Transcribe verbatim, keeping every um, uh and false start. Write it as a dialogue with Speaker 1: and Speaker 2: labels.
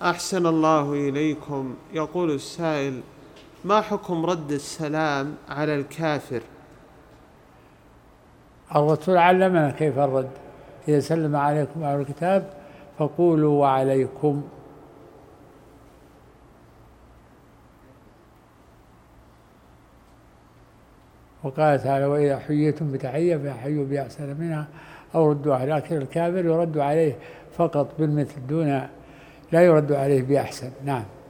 Speaker 1: أحسن الله إليكم. يقول السائل: ما حكم رد السلام على الكافر؟
Speaker 2: الرسول علمنا كيف الرد: إذا سلم عليكم أهل الكتاب فقولوا وعليكم. وقال تعالى: وإذا حييتم بتحية فحيوا بأحسن منها أو ردوها. لكن الكافر يرد عليه فقط بالمثل، دون لا يرد عليه بأحسن. نعم.